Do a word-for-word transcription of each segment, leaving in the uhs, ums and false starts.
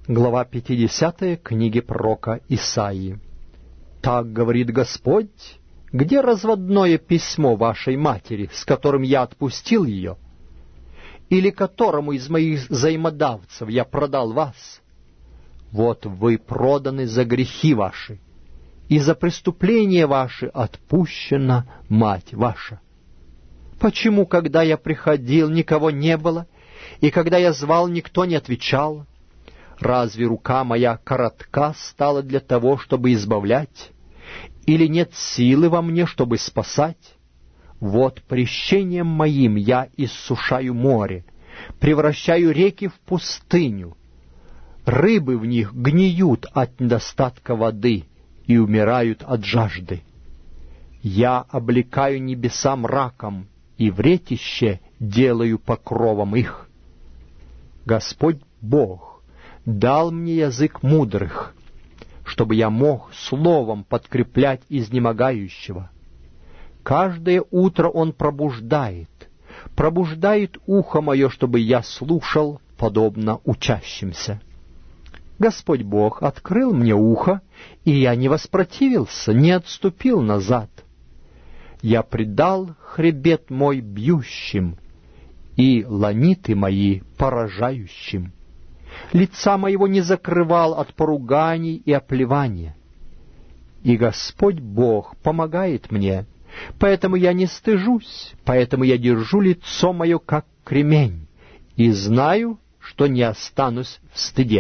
Глава пятидесятая книги пророка Исаии. «Так говорит Господь, где разводное письмо вашей матери, с которым я отпустил ее? Или которому из моих взаимодавцев я продал вас? Вот вы проданы за грехи ваши, и за преступления ваши отпущена мать ваша. Почему, когда я приходил, никого не было, и когда я звал, никто не отвечал? Разве рука моя коротка стала для того, чтобы избавлять? Или нет силы во мне, чтобы спасать? Вот прещением моим я иссушаю море, превращаю реки в пустыню. Рыбы в них гниют от недостатка воды и умирают от жажды. Я облекаю небеса мраком, и вретище делаю покровом их. Господь Бог дал мне язык мудрых, чтобы я мог словом подкреплять изнемогающего. Каждое утро Он пробуждает, пробуждает ухо мое, чтобы я слушал, подобно учащимся. Господь Бог открыл мне ухо, и я не воспротивился, не отступил назад. Я предал хребет мой бьющим, и ланиты мои поражающим. Лица моего не закрывал от поруганий и оплевания. И Господь Бог помогает мне, поэтому я не стыжусь, поэтому я держу лицо мое, как кремень, и знаю, что не останусь в стыде.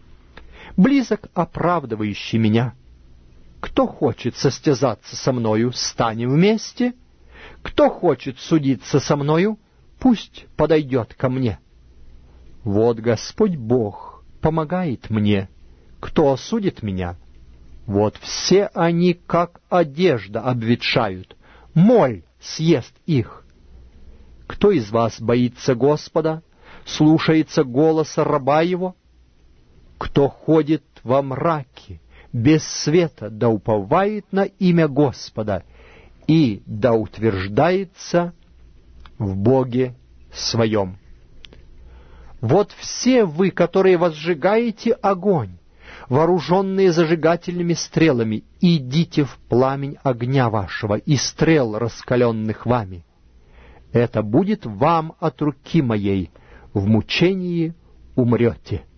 Близок оправдывающий меня. Кто хочет состязаться со мною, станем вместе. Кто хочет судиться со мною, пусть подойдет ко мне. Вот Господь Бог помогает мне. Кто осудит меня? Вот все они, как одежда, обветшают. Моль съест их. Кто из вас боится Господа, слушается голоса раба его? Кто ходит во мраке, без света, да уповает на имя Господа и да утверждается в Боге своем. Вот все вы, которые возжигаете огонь, вооруженные зажигательными стрелами, идите в пламень огня вашего и стрел, раскаленных вами. Это будет вам от руки моей, в мучении умрете».